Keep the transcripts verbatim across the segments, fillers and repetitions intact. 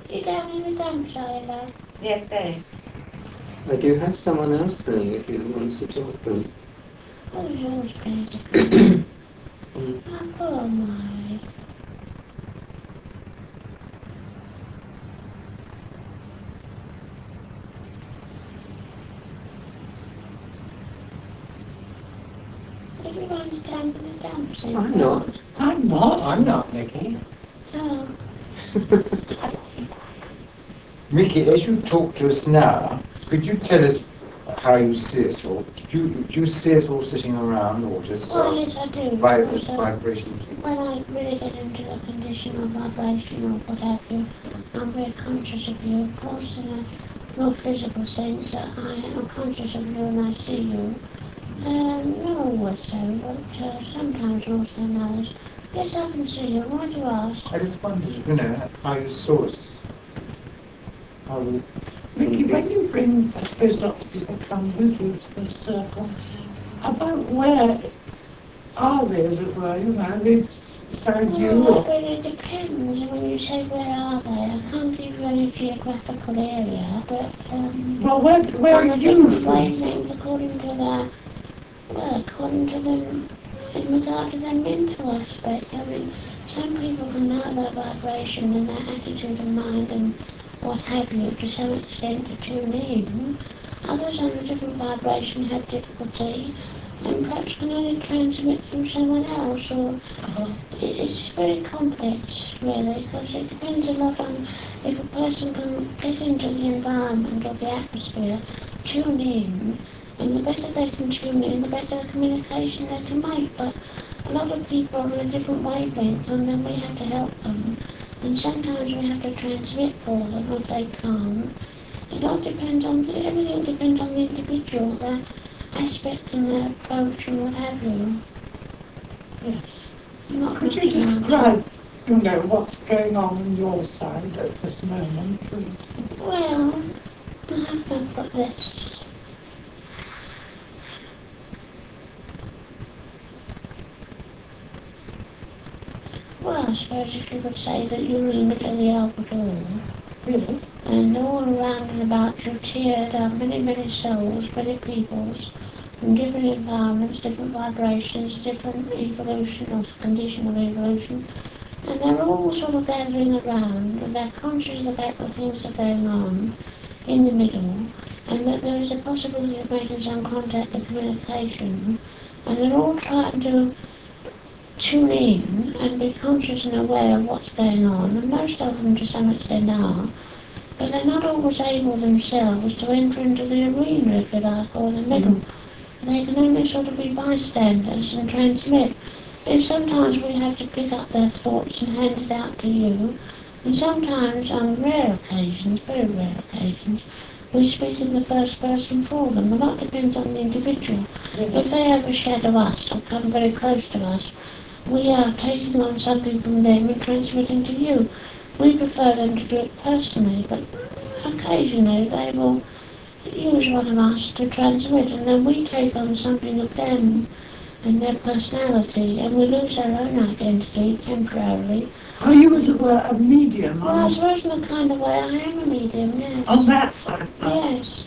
You down in the dumps, are you, love? Yes, very. I do have someone else ring if you want to talk to them. Who's yours going to come? Mm. Oh, poor Mary. Everyone's down in the dumps, is I'm not. I'm not. I'm not, Mickey. Oh, Mickey, as you talk to us now, could you tell us how you see us all? Do you, do you see us all sitting around or just well, uh, yes, I do. vi- Because, uh, vibrations? when I really get into the condition of vibration or what have you, I'm very conscious of you, of course, in a more physical sense. That I am conscious of you and I see you. Um, not always so, but uh, sometimes more than others. Yes, I can see you. Why do you ask? I just wondered, you know, how you saw us. How we... Mickey, when you bring, I suppose, lots of people come with you to this circle, about where are they, as it were, you know, they beside you Well, or... it really depends. When you say where are they, I can't give you any geographical area, but um, Well, where, where on are the you different from? wavelengths according to their, well, according to them, in regard to their mental aspect. I mean, some people can know their vibration and their attitude of mind and what have you to some extent to tune in. Others on a different vibration have difficulty and perhaps can only transmit through someone else, or Uh-huh. it- it's very complex really, because it depends a lot on if a person can get into the environment or the atmosphere, tune in, and the better they can tune in, the better communication they can make. But a lot of people are on a different wavelength, and then we have to help them. And sometimes we have to transmit for them if they can't. It all depends on, everything depends on the individual, their aspect and their approach and what have you. Yes. Not Could much you more. describe, you know, what's going on on your side at this moment, please? Well, I've got this. Well, I suppose if you could say that you're in the middle of the Albert Yes. and all around and about you cheered are many, many souls, many peoples, from different environments, different vibrations, different evolution or condition of evolution, and they're all sort of gathering around, and they're conscious of the fact that things are going on in the middle, and that there is a possibility of making some contact and communication, and they're all trying to tune in and be conscious and aware of what's going on, and most of them to some extent are, but they're not always able themselves to enter into the arena, if you like, or the middle. Mm-hmm. They can only sort of be bystanders and transmit. And sometimes we have to pick up their thoughts and hand it out to you, and sometimes, on rare occasions, very rare occasions, we speak in the first person for them. A lot depends on the individual. Mm-hmm. If they overshadow us or come very close to us, we are taking on something from them and transmitting to you. We prefer them to do it personally, but occasionally they will use one of us to transmit, and then we take on something of them and their personality, and we lose our own identity temporarily. Are you, as it were, a medium? Well, I suppose in a kind of way I am a medium, yes. On that side? Yes.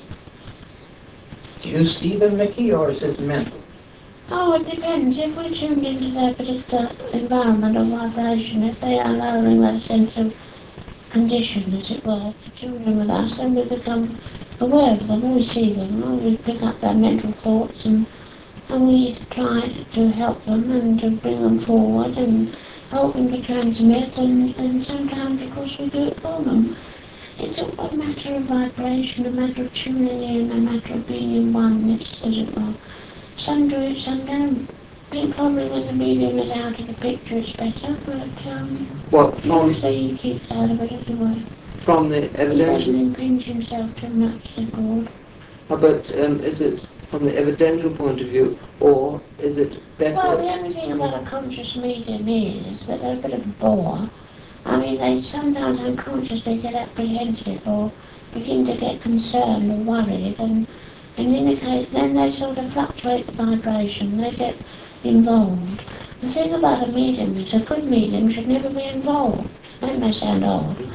Do you see them, Mickey, or is this mental? Oh, it depends. If we're tuned into their particular environment or vibration, if they are lowering their sense of condition, as it were, to tune in with us, then we become aware of them, we see them, or we pick up their mental thoughts, and, and we try to help them and to bring them forward and help them to transmit, and, and sometimes, of course, we do it for them. It's all a matter of vibration, a matter of tuning in, a matter of being in oneness, as it were. Some do it, some don't. I think probably when the medium is out of the picture it's better, but um, What, from, usually he keeps out of it anyway. from the He doesn't evidential? impinge himself too much, thank God. How about, um, is it from the evidential point of view, or is it better? Well, the only thing about a conscious medium is that they're a bit of a bore. I mean, they sometimes unconsciously get apprehensive or begin to get concerned or worried, and, and in the case, then they sort of fluctuate the vibration, they get involved. The thing about a medium is a good medium should never be involved. That may sound odd,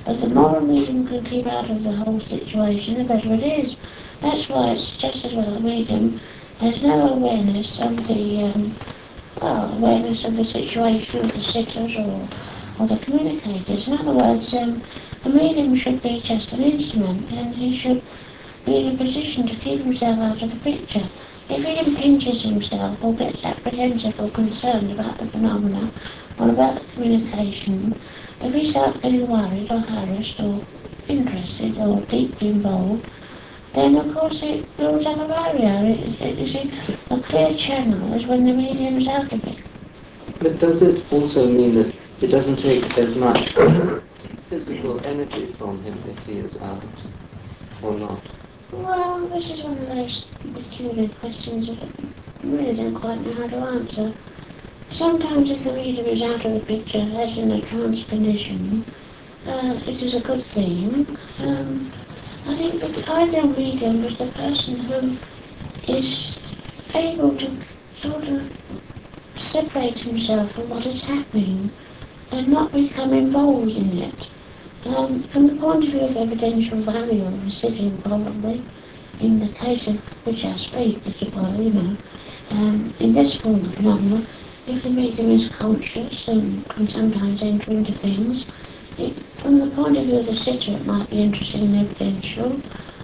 But the more a medium can keep out of the whole situation, the better it is. That's why it's just as well a medium has no awareness of the, um, well, awareness of the situation of the sitters or, or the communicators. In other words, um, a medium should be just an instrument, and he should be in a position to keep himself out of the picture. If he impinges himself or gets apprehensive or concerned about the phenomena or about the communication, if he starts getting worried or harassed or interested or deeply involved, then of course it builds up a barrier. It, it, you see, a clear channel is when the medium's out of it. But does it also mean that it doesn't take as much physical energy from him if he is out, or not? Well, this is one of those peculiar questions that I really don't quite know how to answer. Sometimes if the medium is out of the picture, as in a trance condition, uh, it is a good thing. Um, I think the ideal medium is the person who is able to sort of separate himself from what is happening and not become involved in it. Um, from the point of view of evidential value of the sitting, probably, in the case of which I speak, as it were, you know, um, in this form of phenomena, if the medium is conscious and can sometimes enter into things, it, from the point of view of the sitter, it might be interesting and evidential.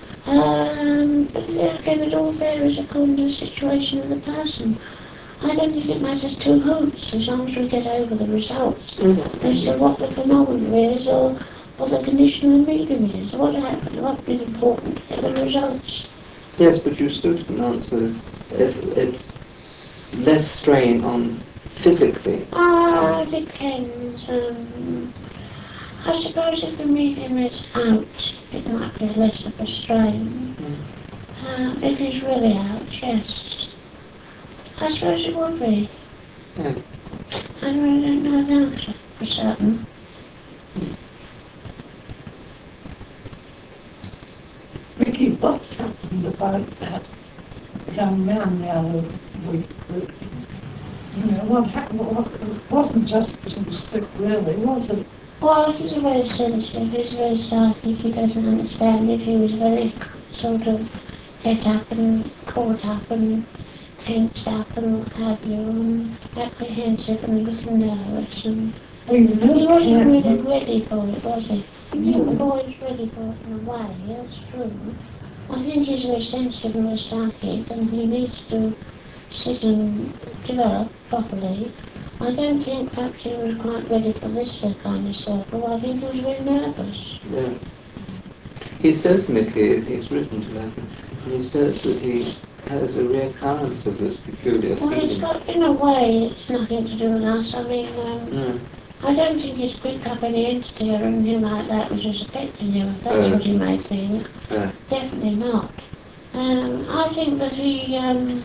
Um, but again, it all varies according to the situation of the person. I don't think it matters two hoots as long as we get over the results Mm-hmm. as to what the phenomenon is or what the condition of the medium is. What happened, what is important are the results. Yes, but you still didn't answer if it's less strain on physically. Ah, it depends. Um, I suppose if the medium is out, it might be less of a strain. Uh, if he's really out, yes. I suppose it would be. Yeah. I really don't know the answer for certain. Ricky, what's happened about that young man the other week? That, you know, what happened? What, it wasn't just that he was sick, really, was it? Well, he's very sensitive, he's very psychic, he doesn't understand it, he was very sort of het up and caught up and tensed up and what have you, and apprehensive and a little nervous, and Well, you he know, wasn't really can't- ready for it, was he? I think the boy was ready for it in a way, that's true. I think he's very sensitive and very psychic, and he needs to sit and develop properly. I don't think perhaps he was quite ready for this uh, kind of circle. I think he was very nervous. Yeah. He says, Mickey, he's written to that, and he says that he has a reoccurrence of this peculiar Well, it's feeling. got, in a way, it's nothing to do with us. I mean, um, Mm. I don't think he's picked up any entity or anything like that which is affecting him, if that's Uh. what he may think. Yeah. Definitely not. Um, I think that he, um,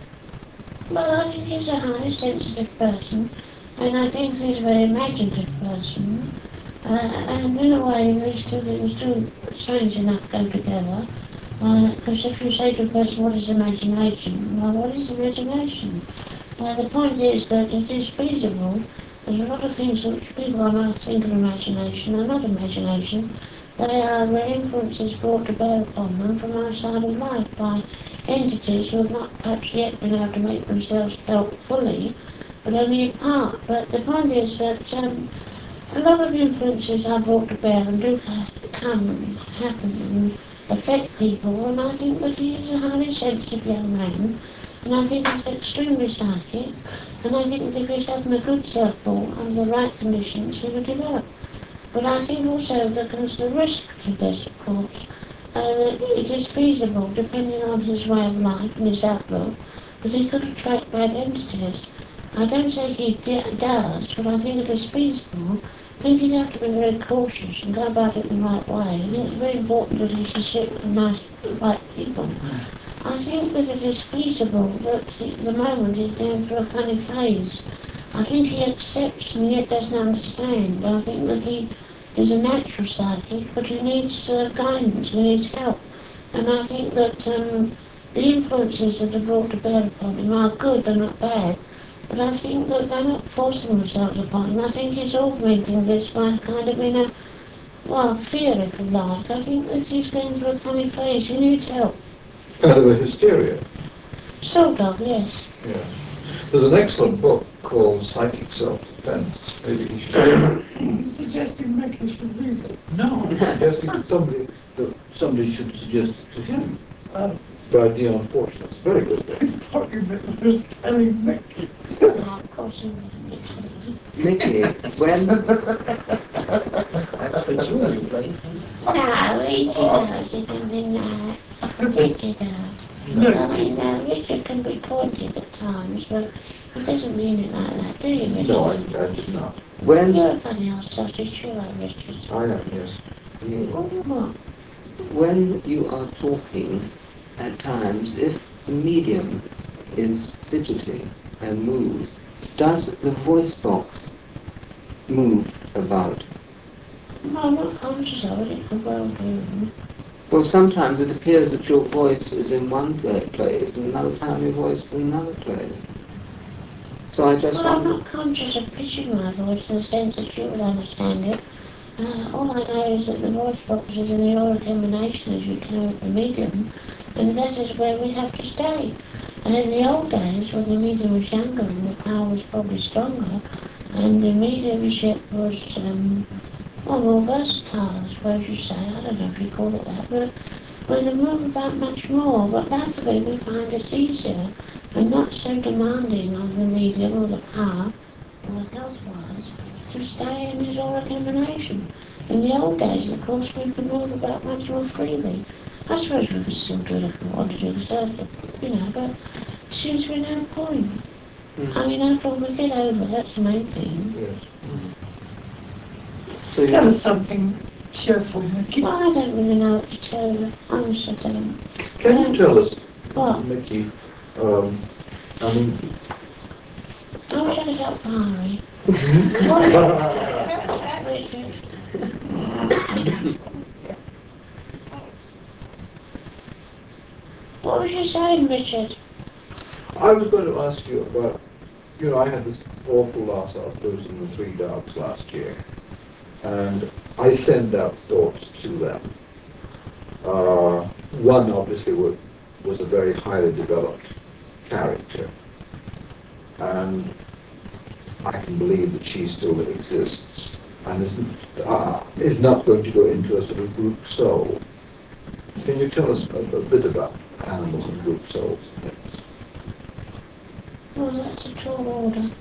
well, I think he's a highly sensitive person, and I think he's a very imaginative person. Uh, and in a way, these two things do, strange enough, go together. Because if you say to a person, what is imagination? Well, what is imagination? Uh, the point is that it is feasible. There's a lot of things which people on earth think of imagination are not imagination. They are uh, influences brought to bear upon them from outside of life by entities who have not perhaps yet been able to make themselves felt fully, but only in part. But the point is that um, a lot of influences are brought to bear and do come and happen and affect people, and I think that he is a highly sensitive young man, and I think he's extremely psychic, and I think that if he's having a good circle under the right conditions, he will develop. But I think also that there's the risk to this, of course. Uh, it is feasible, depending on his way of life and his outlook, that he could attract bad entities. I don't say he d- does, but I think it is feasible. I think he'd have to be very cautious and go about it in the right way. I think it's very important that he should sit with nice, right people. I think that it is feasible that he, at the moment he's going through a funny phase. I think he accepts and yet doesn't understand. I think that he is a natural psychic, but he needs uh, guidance, he needs help. And I think that um, the influences that are brought to bear upon him are good, they're not bad. But I think that they're not forcing themselves upon him. I think he's augmenting this by kind of in a, well, fear if you like. I think that he's going through a funny phase. He needs help. Kind of a hysteria. Sort of, yes. Yeah. There's an excellent book called Psychic Self-Defense. Maybe he should read it. You're suggesting Mickey should read it. No, I'm suggesting that somebody, that somebody should suggest it to him. Uh, By Dion Fortune. It's a very good book. Fucking was telling Mickey. Well, of course he wouldn't. Mickey, when That's the jewelry place. No, he does. He can be nice. He does. I mean, uh, Richard can be pointed at times, but he doesn't mean it like that, do you, Richard? No, I, I did not. when You're a funny old sausage, you are, Richard. I am, yes. Oh, what? when you are talking, at times, if the medium is fidgeting and moves, does the voice box move about? No, I'm not conscious of it. It could well do. Well, sometimes it appears that your voice is in one pla- place, and another time your voice is in another place. So I just Well, I'm wonder... not conscious of pitching my voice in the sense that you would understand it. Uh, all I know is that the voice box is in the auric emanation as you carry the medium, and that is where we have to stay. And in the old days, when the medium was younger and the power was probably stronger, and the mediumship was um, well, more versatile, I suppose you say. I don't know if you call it that, but we can move about much more. But latterly we find it's easier and not so demanding of the medium or the power, or the health-wise, to stay in his auric emanation. In the old days, of course, we could move about much more freely. I suppose we could still do it if we wanted to, so, you know, but it seems to be no point. Mm. I mean, after all, we get over it, that's the main thing. Yes. So Tell you, us something cheerful, Mickey. Well, I don't really know what to tell you. Honestly, I don't. Can you tell us, What? Mickey, um, I mean, I wish I could help Harry. Richard. What was you saying, Richard? I was going to ask you about, you know, I had this awful loss of losing the three dogs last year, and I send out thoughts to them. Uh, one obviously was, was a very highly developed character, and I can believe that she still exists, and is, uh, is not going to go into a sort of group soul. Can you tell us a, a bit about animals and group souls and things? Well, that's a tall order.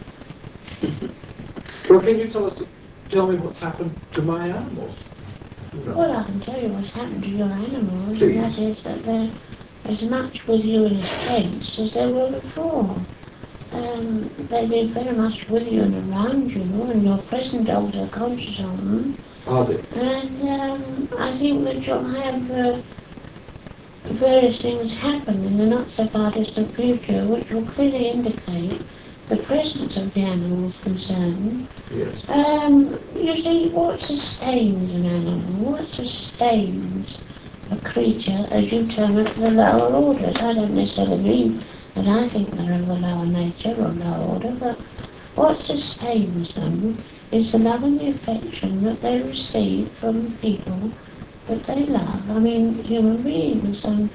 Well, can you tell us, tell me what's happened to my animals? No. Well, I can tell you what's happened to your animals, Please. and that is that they're as much with you in a sense as they were before. Um, they've been very much with you and around you, and your present dogs are conscious of them. Are they? And um, I think that you'll have uh, various things happen in the not so far distant future which will clearly indicate the presence of the animals concerned. Yes. Um, you see, what sustains an animal? What sustains a creature, as you term it, the lower orders? I don't necessarily mean that I think they're of a lower nature or lower order, but what sustains them is the love and the affection that they receive from people that they love. I mean, human beings. And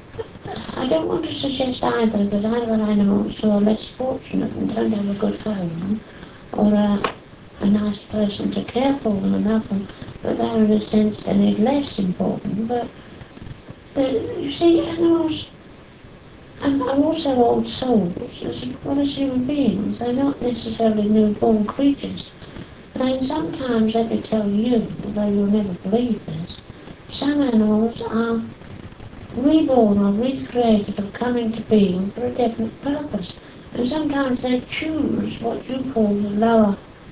I don't want to suggest either that either animals who are less fortunate and don't have a good home, or a, a nice person to care for them and love them, that they're in a sense any less important. But, but you see, animals and are also old souls as well as human beings. They're not necessarily newborn creatures. I mean, sometimes, let me tell you, although you'll never believe this, some animals are reborn or recreated or come into being for a definite purpose. And sometimes they choose what you call the lower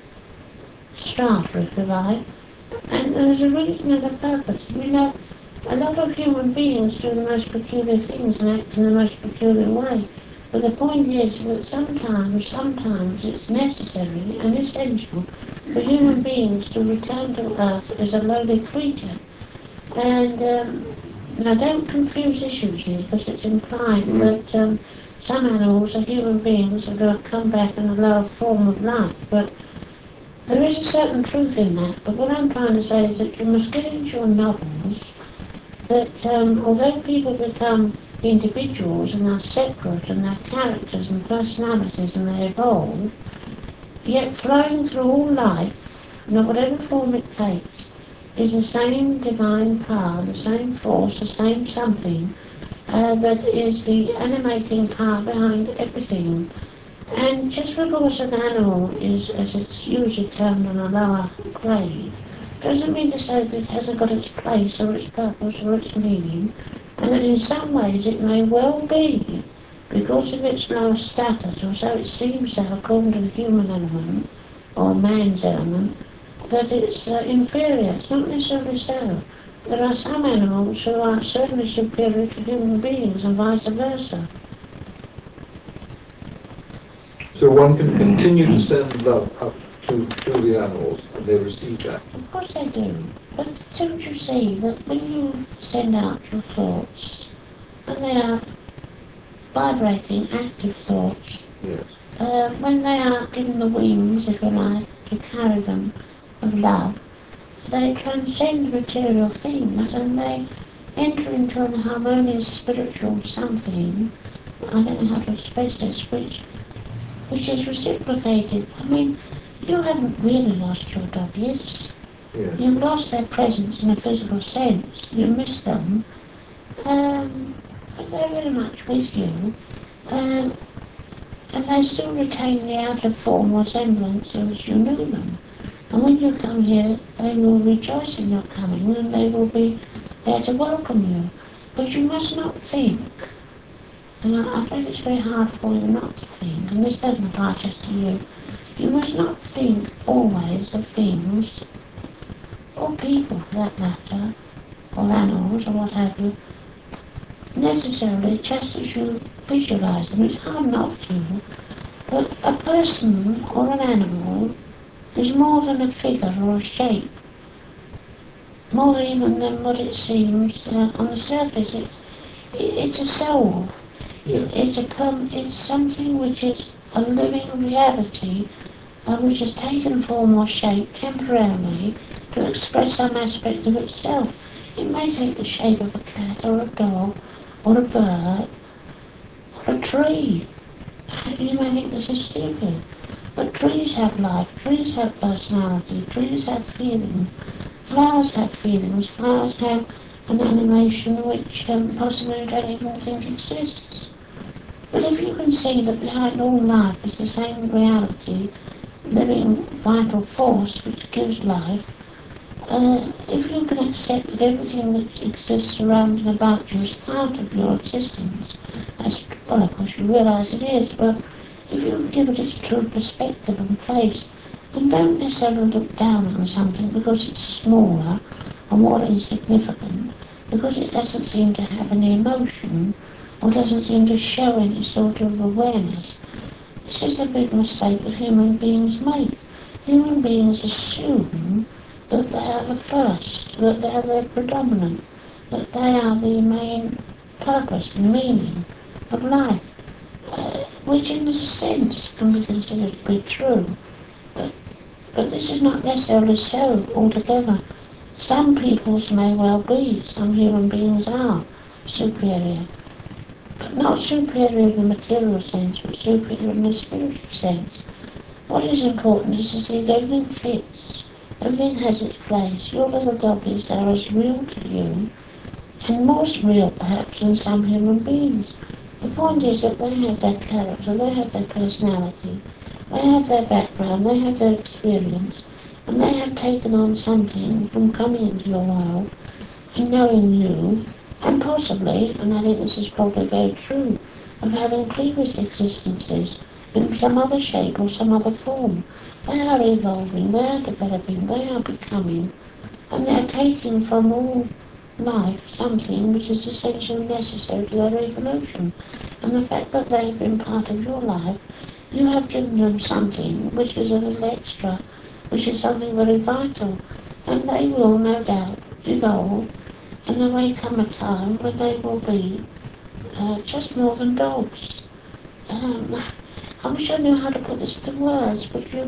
strata, if you like, and there's a reason and a purpose. You know, a lot of human beings do the most peculiar things and act in the most peculiar way. But the point is that sometimes, sometimes it's necessary and essential for human beings to return to Earth as a lowly creature. And um, now don't confuse issues here, because it's implied mm. that um, some animals are human beings that are going to come back in a lower form of life. But There is a certain truth in that, but what I'm trying to say is that you must get into your novels that um, although people become individuals and are separate and have characters and personalities and they evolve, yet flowing through all life, no whatever form it takes, is the same divine power, the same force, the same something uh, that is the animating power behind everything. And just because an animal is, as it's usually termed, on a lower grade, doesn't mean to say that it hasn't got its place or its purpose or its meaning, and that in some ways it may well be, because of its lower status, or so it seems to have according to the human element, or man's element, that it's uh, inferior. It's not necessarily so. There are some animals who are certainly superior to human beings and vice versa. So one can continue to send love up to, to the animals, and they receive that. Of course they do. But don't you see that when you send out your thoughts, and they are vibrating, active thoughts, Yes. uh, when they are given the wings, if you like, to carry them of love, they transcend material things and they enter into an harmonious spiritual something, I don't know how to express this, which, which is reciprocated. I mean, you haven't really lost your doggies. Yes. You've lost their presence in a physical sense. You miss them. Um, but they're very much with you. Um, and they still retain the outer form or semblance as you knew them. And when you come here, they will rejoice in your coming and they will be there to welcome you. But you must not think, and I, I think it's very hard for you not to think, and this doesn't apply just to you, you must not think always of things, or people for that matter, or animals or what have you, necessarily just as you visualize them. It's hard not to, but a person or an animal is more than a figure or a shape, more even than what it seems uh, on the surface. It's, it, it's a soul. Yes. It's a com- It's something which is a living reality, uh, which has taken form or shape temporarily to express some aspect of itself. It may take the shape of a cat or a dog or a bird or a tree. You may think this is stupid, but trees have life, trees have personality, trees have feelings, flowers have feelings, flowers have an animation which um, possibly you don't even think exists. But if you can see that behind all life is the same reality, living vital force which gives life, uh, if you can accept that everything that exists around and about you is part of your existence, as, well, of course you realise it is, but if you give it its true perspective and place, and don't necessarily look down on something because it's smaller or more insignificant, because it doesn't seem to have any emotion, or doesn't seem to show any sort of awareness. This is a big mistake that human beings make. Human beings assume that they are the first, that they are the predominant, that they are the main purpose and meaning of life, uh, which in a sense can be considered to be true. But, but this is not necessarily so altogether. Some peoples may well be, some human beings are superior, but not superior in the material sense, but superior in the spiritual sense. What is important is to see that everything fits. Everything has its place. Your little doggies are as real to you, and more real perhaps than some human beings. The point is that they have their character, they have their personality, they have their background, they have their experience, and they have taken on something from coming into your world and knowing you, and possibly, and I think this is probably very true, of having previous existences in some other shape or some other form. They are evolving, they are developing, they are becoming, and they are taking from all life something which is essentially necessary to their evolution. And the fact that they have been part of your life, you have given them something which is a little extra, which is something very vital, and they will no doubt evolve, and there may come a time when they will be uh, just more than dogs. Um, I wish I knew how to put this to words, but you,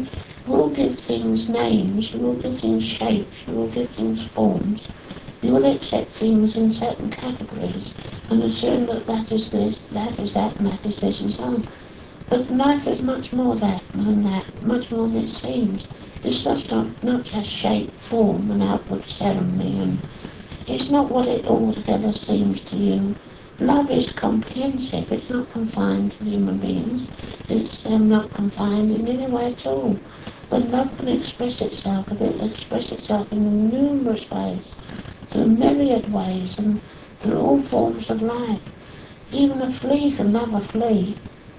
You will give things names, you will give things shapes, you will give things forms. You will accept things in certain categories and assume that that is this, that is that, and that is this, and so on. But life is much more that than that, much more than it seems. It's just not, not just shape, form, and outward ceremony, and it's not what it altogether seems to you. Love is comprehensive. It's not confined to human beings. It's um, not confined in any way at all. But love can express itself, it can express itself in numerous ways, through myriad ways, and through all forms of life. Even a flea can love a flea.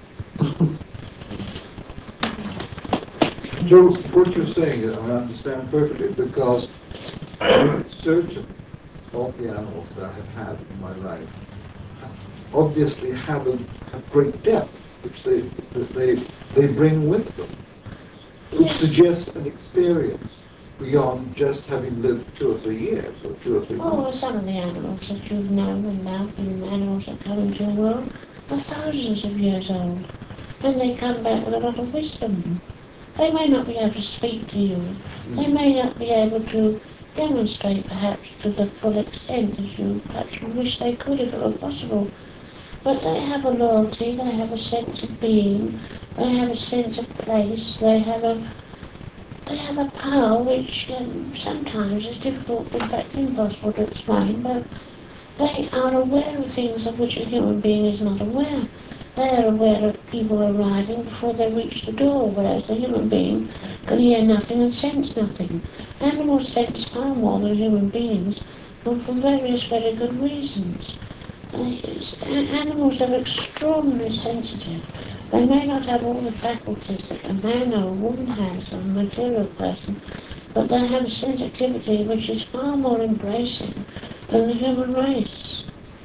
Joe, what you're saying, I understand perfectly, because certain of the animals that I have had in my life obviously have a have great depth, which they that they they bring with them, which Yes. suggests an experience beyond just having lived two or three years or two or three Oh, well, months. some of the animals that you've known and loved, and animals that come into your world, are thousands of years old, and they come back with a lot of wisdom. They may not be able to speak to you. They may not be able to demonstrate, perhaps, to the full extent as you perhaps wish they could if it were possible. But they have a loyalty, they have a sense of being, they have a sense of place, they have a they have a power which um, sometimes is difficult, in fact impossible to explain, but they are aware of things of which a human being is not aware. They are aware of people arriving before they reach the door, whereas a human being can hear nothing and sense nothing. Animals sense far more than human beings, but for various very good reasons. Uh, it's- a- Animals are extraordinarily sensitive. They may not have all the faculties that a man or a woman has, or a material person, but they have a sensitivity which is far more embracing than the human race.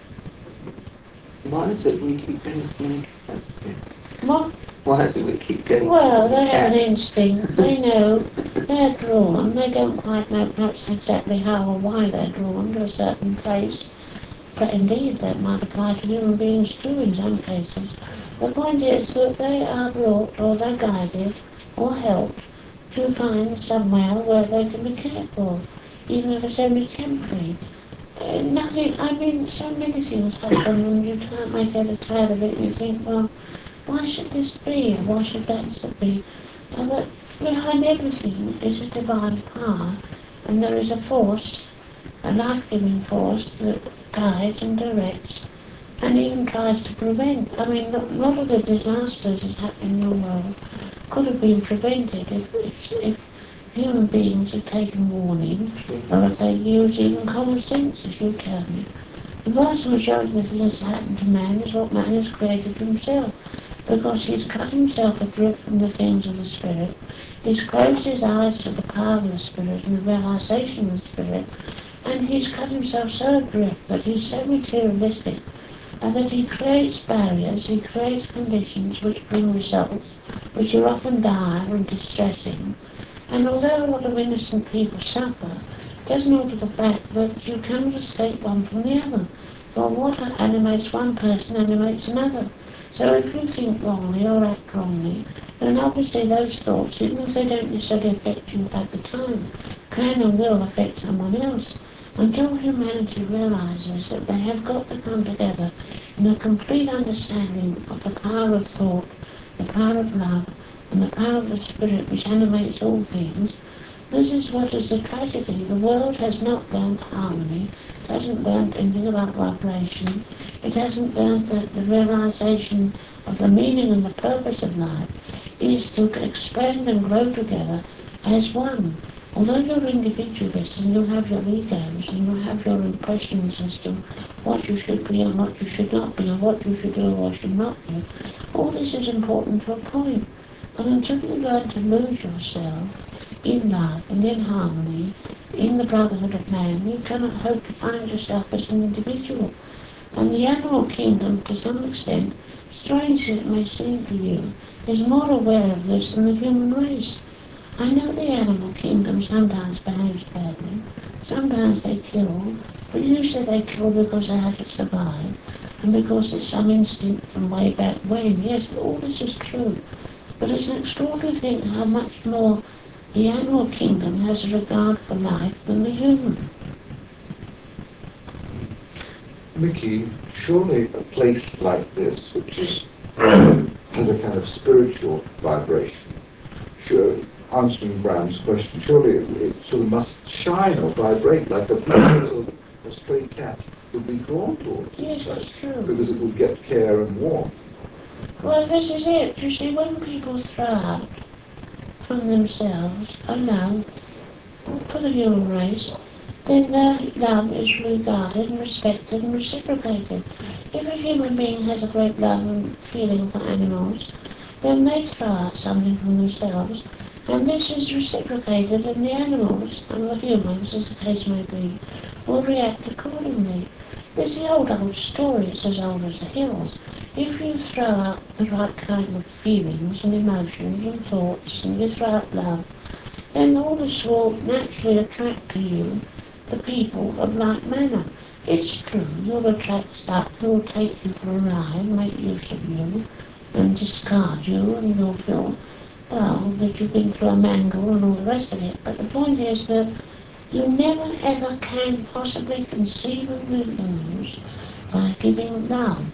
Why is it we keep getting so many cats here? What? Why is it we keep getting Well, so they many have an cats? instinct. They know they're drawn. They don't quite know perhaps exactly how or why they're drawn to a certain place. But indeed, that might apply to human beings too in some cases. The point is that they are brought or they're guided or helped to find somewhere where they can be cared for, even if it's only temporary. Uh, nothing, I mean, so many things happen and you can't make head or tail of it and you think, well, why should this be or why should that be? Uh, but behind everything is a divine power, and there is a force, a life-giving force that guides and directs and even tries to prevent. I mean, a lot of the disasters that happen in your world could have been prevented if, if, if human beings had taken warning, or if they used even common sense, as you tell me. The vast majority of things that happen to man is what man has created himself, because he's cut himself adrift from the things of the Spirit, he's closed his eyes to the power of the Spirit and the realization of the Spirit, and he's cut himself so adrift that he's so materialistic, and that he creates barriers, he creates conditions which bring results, which are often dire and distressing. And although a lot of innocent people suffer, it doesn't alter the fact that you cannot escape one from the other. For what animates one person animates another. So if you think wrongly or act wrongly, then obviously those thoughts, even if they don't necessarily affect you at the time, can and will affect someone else. Until humanity realizes that they have got to come together in a complete understanding of the power of thought, the power of love, and the power of the Spirit which animates all things, this is what is the tragedy. The world has not learned harmony, it hasn't learned anything about vibration, it hasn't learned that the realization of the meaning and the purpose of life is to expand and grow together as one. Although you're individualists and you have your egos and you have your impressions as to what you should be and what you should not be and what you should do or should not do, all this is important to a point. But until you learn to lose yourself in love and in harmony, in the brotherhood of man, you cannot hope to find yourself as an individual. And the animal kingdom, to some extent, strange as it may seem to you, is more aware of this than the human race. I know the animal kingdom sometimes behaves badly, sometimes they kill, but usually they kill because they have to survive, and because there's some instinct from way back when. Yes, all this is true. But it's an extraordinary thing how much more the animal kingdom has a regard for life than the human. Mickey, surely a place like this, which is has a kind of spiritual vibration, sure, answering Bram's question, surely it, it sort of must shine or vibrate like a beautiful a stray cat would be drawn towards it, Yes, right? it's true. Because it would get care and warmth. Well, this is it. You see, when people throw out from themselves a love for the human race, then their love is regarded and respected and reciprocated. If a human being has a great love and feeling for animals, then they throw out something from themselves, and this is reciprocated, and the animals and the humans, as the case may be, will react accordingly. There's the old, old story, it's as old as the hills. If you throw out the right kind of feelings and emotions and thoughts, and you throw out love, then all this will naturally attract to you the people of like manner. It's true, you'll attract stuff who'll take you for a ride, make use of you, and discard you, and you'll feel, well, that you've been through a mangle and all the rest of it. But the point is that you never ever can possibly conceivably lose by giving love.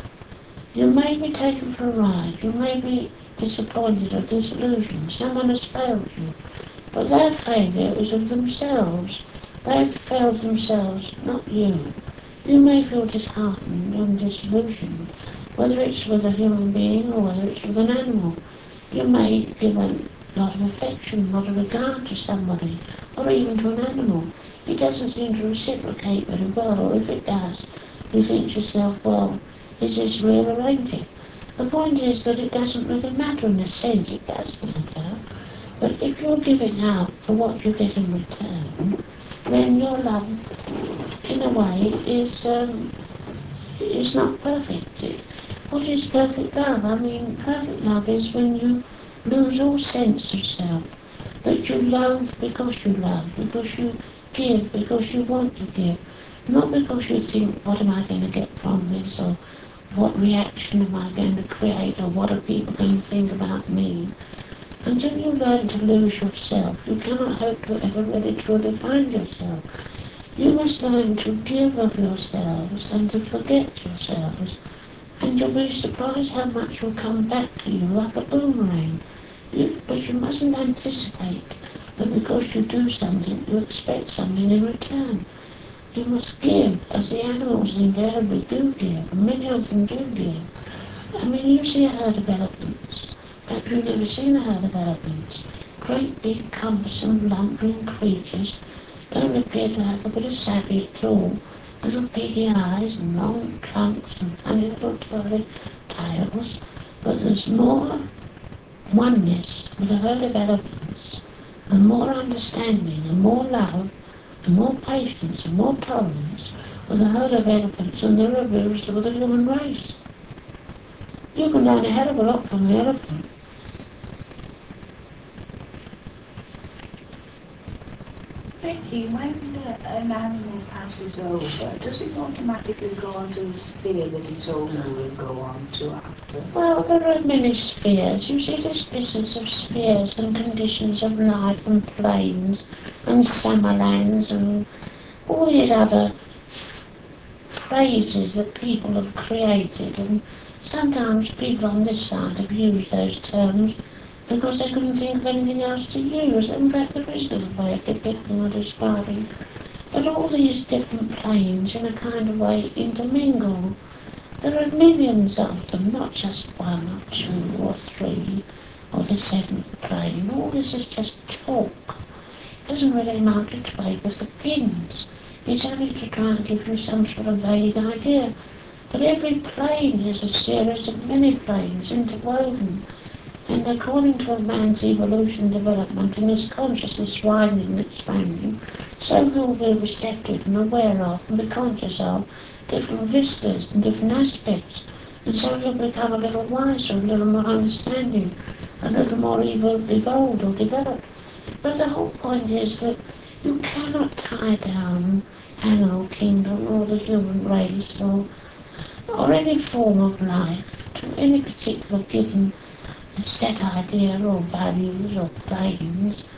You may be taken for a ride, you may be disappointed or disillusioned, someone has failed you, but their failure is of themselves. They've failed themselves, not you. You may feel disheartened and disillusioned, whether it's with a human being or whether it's with an animal. You may give a lot of affection, a lot of regard to somebody, or even to an animal. It doesn't seem to reciprocate very well, or if it does, you think to yourself, well, is this real or ain't it? The point is that it doesn't really matter in a sense, it does matter. But if you're giving out for what you get in return, then your love, in a way, is um, is not perfect. It, what is perfect love? I mean, perfect love is when you lose all sense of self, that you love because you love, because you give, because you want to give, not because you think, what am I going to get from this, or what reaction am I going to create, or what are people going to think about me. Until you learn to lose yourself, you cannot hope to ever really truly find yourself. You must learn to give of yourselves and to forget yourselves, and you'll be surprised how much will come back to you like a boomerang. You, but you mustn't anticipate that because you do something, you expect something in return. You must give, as the animals invariably do give, and many of them do give. I mean, you see a herd of elephants. But you've never seen a herd of elephants. Great big, cumbersome, lumbering creatures don't appear to have a bit of savvy at all. Little piggy eyes and long trunks and funny little twirly tails. But there's more oneness with a herd of elephants, and more understanding, and more love, and more patience, and more tolerance with a herd of elephants than there ever is with the human race. You can learn a hell of a lot from the elephant. Vicky, when uh, an animal passes over, does it automatically go on to the sphere that its owner will go on to after? Well, there are many spheres. You see this business of spheres and conditions of life and planes and summerlands and all these other phrases that people have created, and sometimes people on this side have used those terms because they couldn't think of anything else to use. In fact, there is no way of depicting or describing. But all these different planes, in a kind of way, intermingle. There are millions of them, not just one or two or three, or the seventh plane. All this is just talk. It doesn't really amount to twig with the pins. It's only to try and give you some sort of vague idea. But every plane is a series of many planes interwoven. And according to a man's evolution development and his consciousness widening and expanding, so he'll be receptive and aware of and be conscious of different vistas and different aspects. And so he'll become a little wiser, a little more understanding, a little more evolved or developed. But the whole point is that you cannot tie down animal kingdom or the human race or, or any form of life to any particular given set idea or values or planes.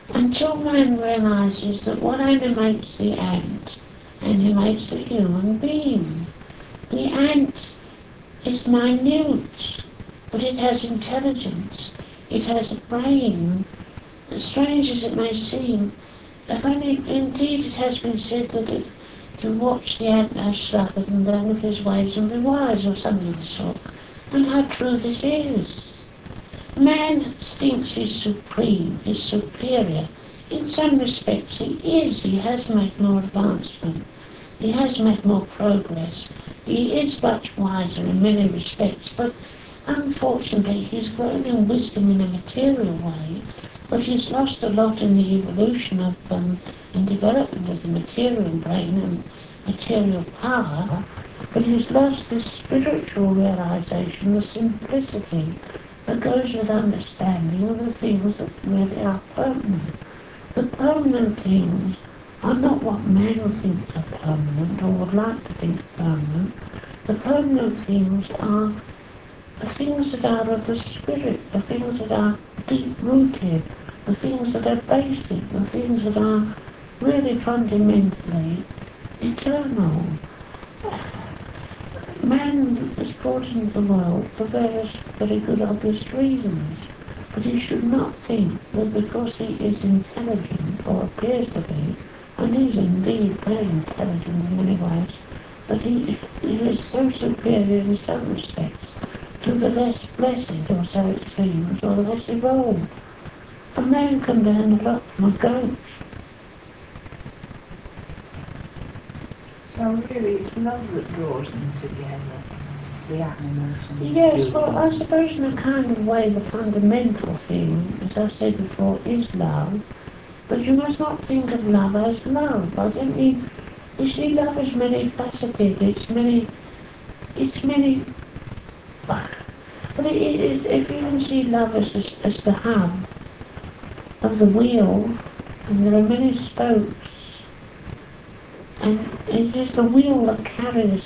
Until man realizes that what animates the ant animates the human being. The ant is minute, but it has intelligence. It has a brain. As strange as it may seem, if only, indeed it has been said that it, to watch the ant thou sluggard and learn of his ways and be wise, or something of the sort. And how true this is. Man thinks he's supreme, he's superior. In some respects he is. He has made more advancement. He has made more progress. He is much wiser in many respects, but unfortunately he's grown in wisdom in a material way, but he's lost a lot in the evolution of um, and development of the material brain and material power, but he's lost the spiritual realization, the simplicity that goes with understanding of the things that really are permanent. The permanent things are not what man thinks are permanent or would like to think permanent. The permanent things are the things that are of the spirit, the things that are deep-rooted, the things that are basic, the things that are really fundamentally eternal. Man is brought into the world for various very good obvious reasons, but he should not think that because he is intelligent, or appears to be, and is indeed very intelligent in many ways, that he, he is so superior in some respects to the less blessed, or so it seems, or the less evolved. A man can learn a lot from a goat. So really it's love that draws them together, the animals and the Yes, humans. well, I suppose in a kind of way the fundamental thing, as I said before, is love. But you must not think of love as love. I don't mean, you see, love is many faceted, it's many, it's many, but it, it, if you can see love as, as, as the hub of the wheel, and there are many spokes, and it is the wheel that carries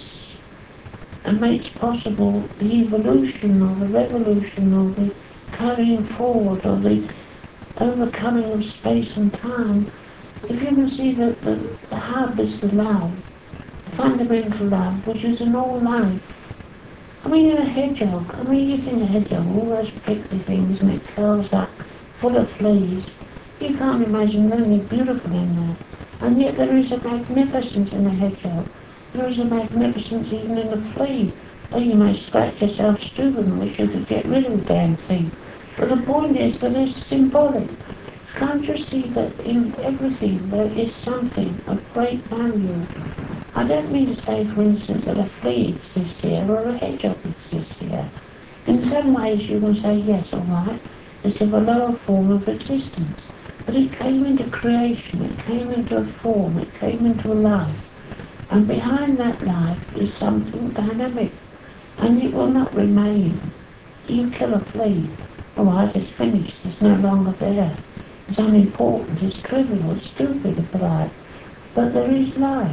and makes possible the evolution or the revolution or the carrying forward or the overcoming of space and time. If you can see that the, the hub is the love, the fundamental love, which is in all life. I mean, in a hedgehog, I mean, you think a hedgehog, all those prickly things, and it curls up, full of fleas. You can't imagine anything beautiful in there. And yet there is a magnificence in a hedgehog. There is a magnificence even in a flea. Though you may scratch yourself stupid and wish you could get rid of the damn thing. But the point is that it's symbolic. Can't you see that in everything there is something of great value? I don't mean to say, for instance, that a flea exists here or a hedgehog exists here. In some ways you can say, yes, all right, it's of a lower form of existence. But it came into creation, it came into a form, it came into a life. And behind that life is something dynamic. And it will not remain. You kill a flea, all right, it's finished, it's no longer there. It's unimportant, it's trivial, it's stupid, if you like. But there is life.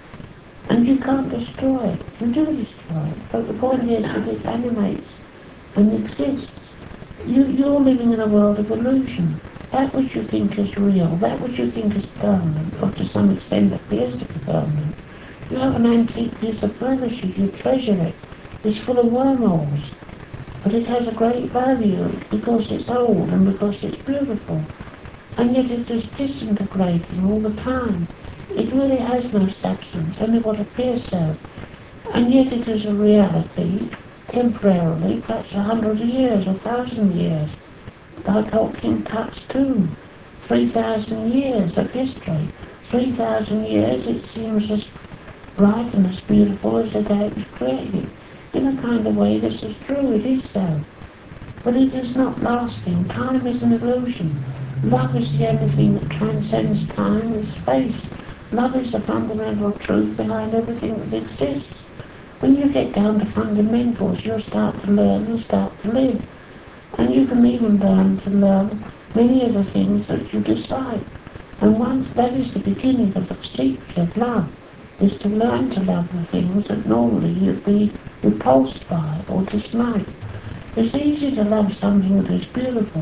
And you can't destroy it. You do destroy it. But the point is that it animates and exists. You, you're living in a world of illusion. That which you think is real, that which you think is permanent, or to some extent appears to be permanent. You have an antique piece of furniture, you treasure it. It's full of wormholes. But it has a great value because it's old and because it's beautiful. And yet it is disintegrating all the time. It really has no substance, only what appears so. And yet it is a reality, temporarily, perhaps a hundred years, a thousand years. Like old King Tut's tomb, three thousand years of history. Three thousand years it seems as bright and as beautiful as the day it was created. In a kind of way this is true, it is so. But it is not lasting. Time is an illusion. Love is the only thing that transcends time and space. Love is the fundamental truth behind everything that exists. When you get down to fundamentals, you'll start to learn and start to live. And you can even learn to learn many of the things that you dislike. And once that is the beginning of the secret of love, is to learn to love the things that normally you'd be repulsed by or dislike. It's easy to love something that is beautiful.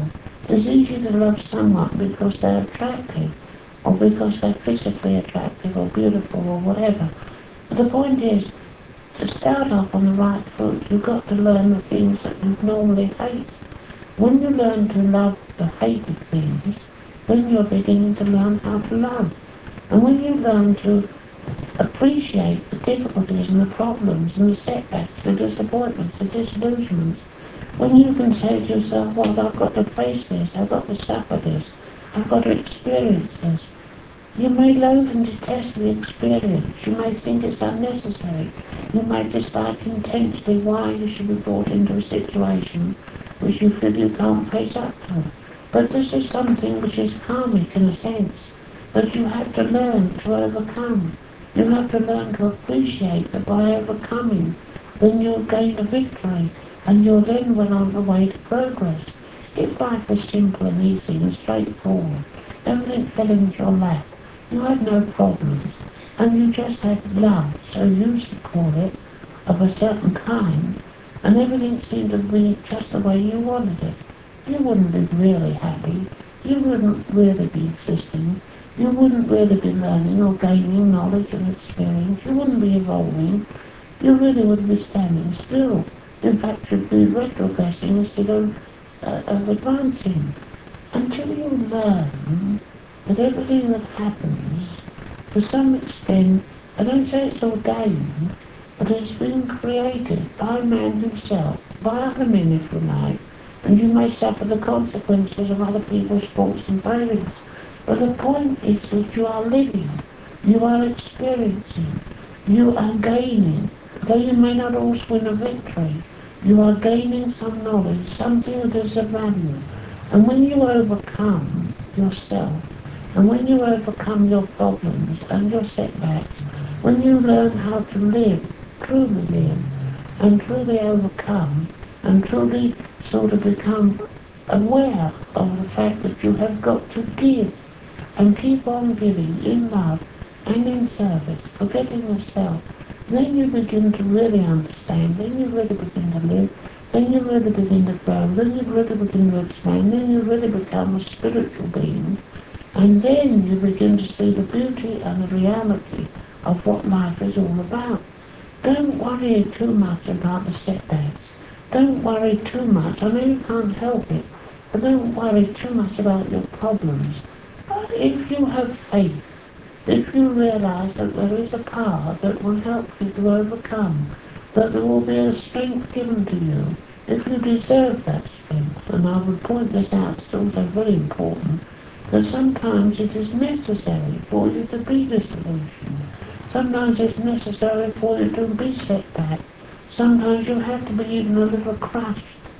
It's easy to love someone because they're attractive, or because they're physically attractive, or beautiful, or whatever. But the point is, to start off on the right foot, you've got to learn the things that you normally hate. When you learn to love the hated things, then you're beginning to learn how to love. And when you learn to appreciate the difficulties and the problems and the setbacks, the disappointments, the disillusionments, when you can say to yourself, well, I've got to face this, I've got to suffer this, I've got to experience this. You may loathe and detest the experience. You may think it's unnecessary. You may dislike intensely why you should be brought into a situation which you feel you can't face up to. But this is something which is karmic in a sense, that you have to learn to overcome. You have to learn to appreciate that by overcoming, then you'll gain a victory, and you'll then well on the way to progress. If life was simple and easy and straightforward, everything fell into your lap, you had no problems, and you just had love, so you should call it, of a certain kind, and everything seemed to be just the way you wanted it. You wouldn't be really happy. You wouldn't really be existing. You wouldn't really be learning or gaining knowledge and experience. You wouldn't be evolving. You really would be standing still. In fact, you'd be retrogressing instead of, uh, of advancing. Until you learn that everything that happens, to some extent, I don't say it's ordained, but it's been created by man himself, by other men if you like, and you may suffer the consequences of other people's faults and failings. But the point is that you are living, you are experiencing, you are gaining. Though you may not always win a victory, you are gaining some knowledge, something that is of value. And when you overcome yourself, and when you overcome your problems and your setbacks, when you learn how to live, truly live, and truly overcome, and truly sort of become aware of the fact that you have got to give, and keep on giving in love and in service, forgetting yourself, then you begin to really understand, then you really begin to live, then you really begin to grow, then you really begin to expand, then you really become a spiritual being. And then you begin to see the beauty and the reality of what life is all about. Don't worry too much about the setbacks. Don't worry too much. I know you can't help it, but don't worry too much about your problems. But if you have faith, if you realize that there is a power that will help you to overcome, that there will be a strength given to you, if you deserve that strength, and I would point this out, it's also very important, that sometimes it is necessary for you to be disillusioned. Sometimes it's necessary for you to be set back. Sometimes you have to be even a little crushed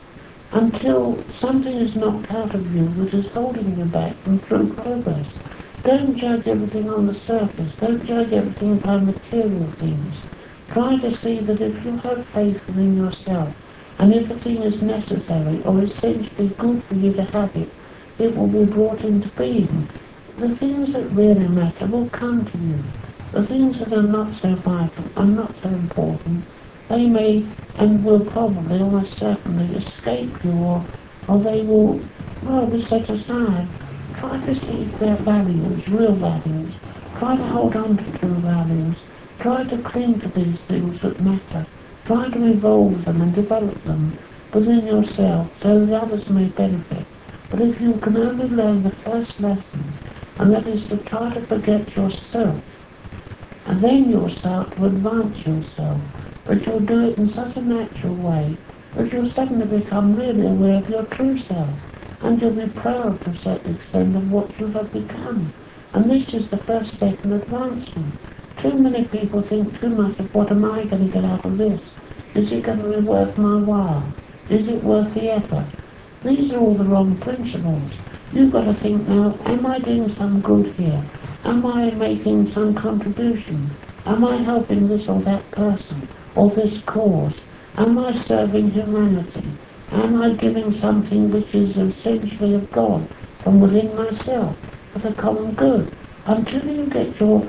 until something is knocked out of you that is holding you back from true progress. Don't judge everything on the surface. Don't judge everything by material things. Try to see that if you have faith within yourself, and if a thing is necessary or essentially good for you to have it, it will be brought into being. The things that really matter will come to you. The things that are not so vital are not so important. They may and will probably almost certainly escape you, or, or they will, well, be set aside. Try to see their values, real values. Try to hold on to true values. Try to cling to these things that matter. Try to evolve them and develop them within yourself so that others may benefit. But if you can only learn the first lesson, and that is to try to forget yourself, and then you'll start to advance yourself, but you'll do it in such a natural way that you'll suddenly become really aware of your true self, and you'll be proud to a certain extent of what you have become. And this is the first step in advancement. Too many people think too much of what am I going to get out of this? Is it going to be worth my while? Is it worth the effort? These are all the wrong principles. You've got to think now, am I doing some good here? Am I making some contribution? Am I helping this or that person, or this cause? Am I serving humanity? Am I giving something which is essentially of God from within myself for the common good? Until you get your,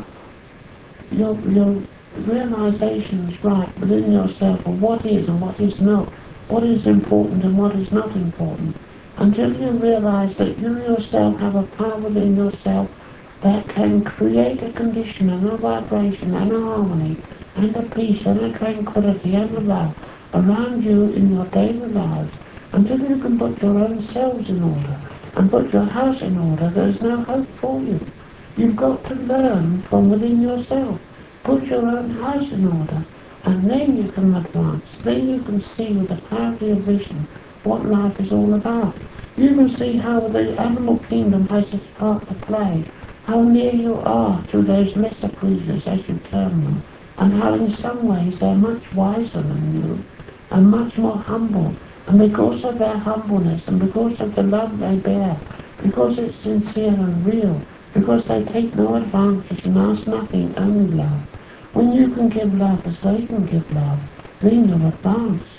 your, your realizations right within yourself of what is and what is not, what is important and what is not important, until you realize that you yourself have a power within yourself that can create a condition and a vibration and a harmony and a peace and a tranquility and a love around you in your daily lives, until you can put your own selves in order and put your house in order. There's no hope for you. You've got to learn from within yourself. Put your own house in order, and then you can advance. Then you can see with the power of your vision what life is all about. You can see how the animal kingdom has its part to play, how near you are to those lesser creatures, as you term them, and how in some ways they're much wiser than you, and much more humble. And because of their humbleness, and because of the love they bear, because it's sincere and real, because they take no advantage and ask nothing, only love. When you can give love as they can give love, then you'll advance.